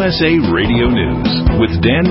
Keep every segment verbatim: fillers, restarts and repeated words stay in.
S A Radio News with Dan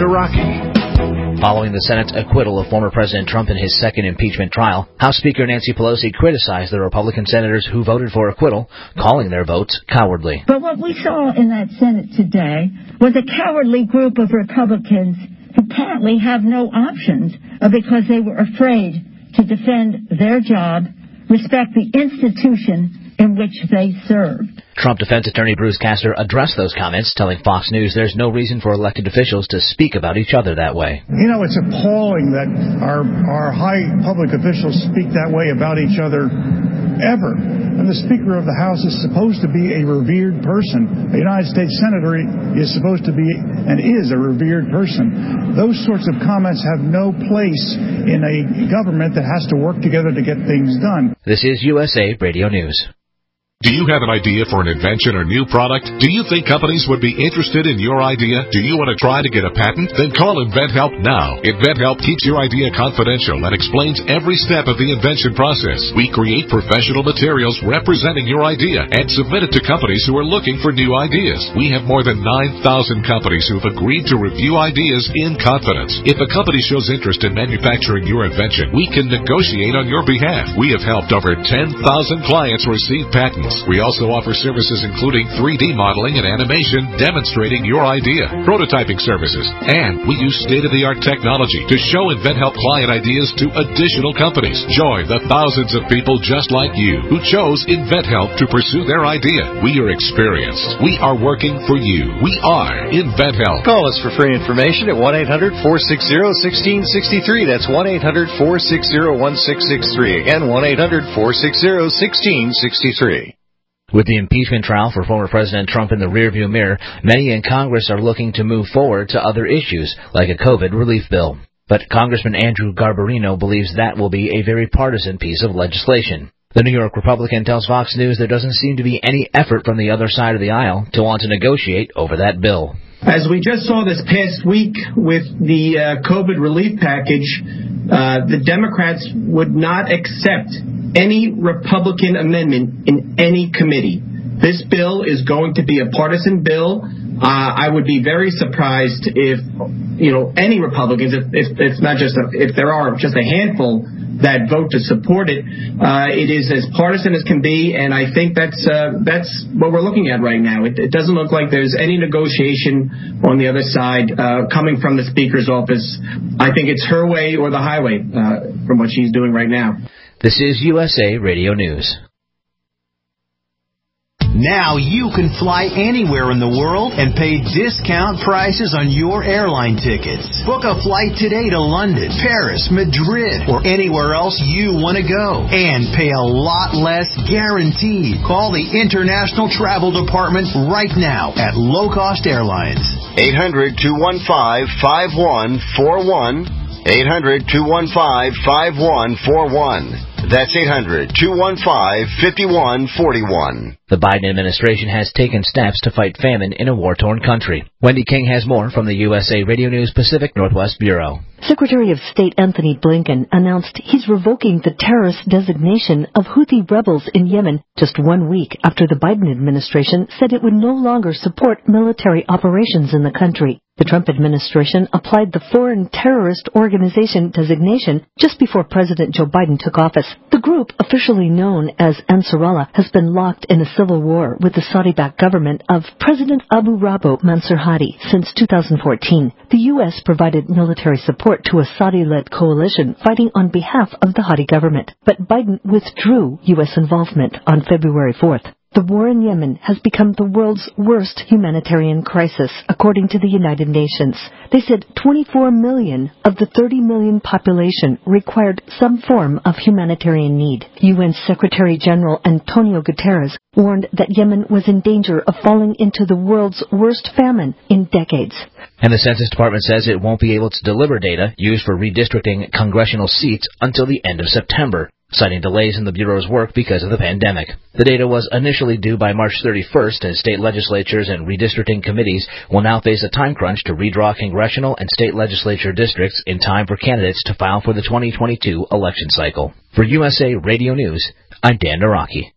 Naraki. Following the Senate's acquittal of former President Trump in his second impeachment trial, House Speaker Nancy Pelosi criticized the Republican senators who voted for acquittal, calling their votes cowardly. But what we saw in that Senate today was a cowardly group of Republicans who apparently have no options because they were afraid to defend their job, respect the institution in which they served. Trump defense attorney Bruce Castor addressed those comments, telling Fox News there's no reason for elected officials to speak about each other that way. You know, it's appalling that our our high public officials speak that way about each other ever. And the Speaker of the House is supposed to be a revered person. A United States Senator is supposed to be and is a revered person. Those sorts of comments have no place in a government that has to work together to get things done. This is U S A Radio News. Do you have an idea for an invention or new product? Do you think companies would be interested in your idea? Do you want to try to get a patent? Then call InventHelp now. InventHelp keeps your idea confidential and explains every step of the invention process. We create professional materials representing your idea and submit it to companies who are looking for new ideas. We have more than nine thousand companies who have agreed to review ideas in confidence. If a company shows interest in manufacturing your invention, we can negotiate on your behalf. We have helped over ten thousand clients receive patents. We also offer services including three D modeling and animation demonstrating your idea, prototyping services, and we use state-of-the-art technology to show InventHelp client ideas to additional companies. Join the thousands of people just like you who chose InventHelp to pursue their idea. We are experienced. We are working for you. We are InventHelp. Call us for free information at one eight hundred four six zero one six six three. That's one eight hundred four six zero one six six three. Again, one eight hundred four six zero one six six three. With the impeachment trial for former President Trump in the rearview mirror, many in Congress are looking to move forward to other issues, like a COVID relief bill. But Congressman Andrew Garbarino believes that will be a very partisan piece of legislation. The New York Republican tells Fox News there doesn't seem to be any effort from the other side of the aisle to want to negotiate over that bill. As we just saw this past week with the uh, COVID relief package, uh, the Democrats would not accept any Republican amendment in any committee. This bill is going to be a partisan bill. Uh, I would be very surprised if, you know, any Republicans, if, if it's not just a, if there are just a handful that vote to support it, uh, it is as partisan as can be, and I think that's uh, that's what we're looking at right now. It, it doesn't look like there's any negotiation on the other side uh, coming from the Speaker's office. I think it's her way or the highway uh, from what she's doing right now. This is U S A Radio News. Now you can fly anywhere in the world and pay discount prices on your airline tickets. Book a flight today to London, Paris, Madrid, or anywhere else you want to go. And pay a lot less guaranteed. Call the International Travel Department right now at Low Cost Airlines. eight hundred two one five five one four one. eight hundred two one five five one four one. That's eight hundred two one five five one four one. The Biden administration has taken steps to fight famine in a war-torn country. Wendy King has more from the U S A Radio News Pacific Northwest Bureau. Secretary of State Anthony Blinken announced he's revoking the terrorist designation of Houthi rebels in Yemen just one week after the Biden administration said it would no longer support military operations in the country. The Trump administration applied the Foreign Terrorist Organization designation just before President Joe Biden took office. The group, officially known as Ansarallah, has been locked in a civil war with the Saudi-backed government of President Abu Rabo Mansur Hadi since two thousand fourteen. The U S provided military support to a Saudi-led coalition fighting on behalf of the Hadi government, but Biden withdrew U S involvement on February fourth. The war in Yemen has become the world's worst humanitarian crisis, according to the United Nations. They said twenty-four million of the thirty million population required some form of humanitarian need. U N Secretary General Antonio Guterres warned that Yemen was in danger of falling into the world's worst famine in decades. And the Census Department says it won't be able to deliver data used for redistricting congressional seats until the end of September, citing delays in the Bureau's work because of the pandemic. The data was initially due by March thirty-first, and state legislatures and redistricting committees will now face a time crunch to redraw congressional and state legislature districts in time for candidates to file for the twenty twenty-two election cycle. For U S A Radio News, I'm Dan Naraki.